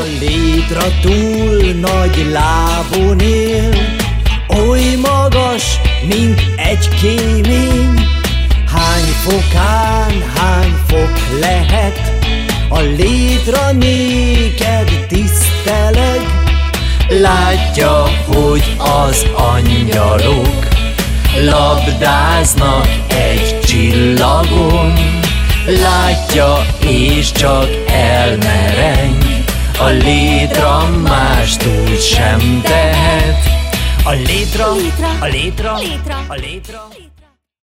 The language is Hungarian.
létra túl nagy lábon él, oly magas, mint egy kémény. Hány fokán, hány fok lehet, a létra néked tiszteleg. Látja, hogy az angyalok labdáznak egy csillagon. Látja, és csak elmereng, a létra mást úgy sem tehet. A létra, a létra, a létra.